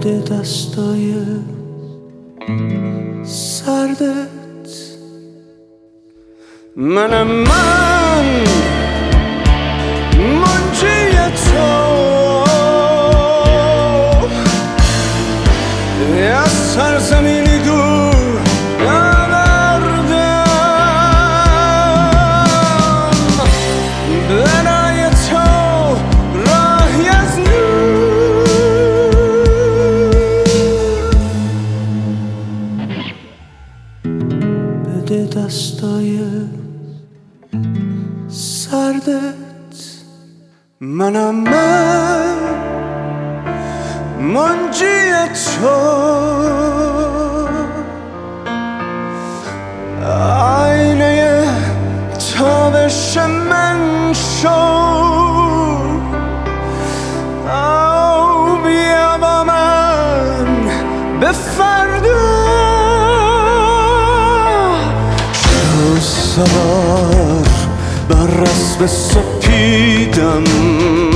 بده دستای سردت. من منجی تو از سرزمینی دور نبردم، برای تو راهی از نور. بده دستای سردت. من منجی تو آینه تابش من شو. بیا با من به فردا، شو سوار بر اسب سپیدم.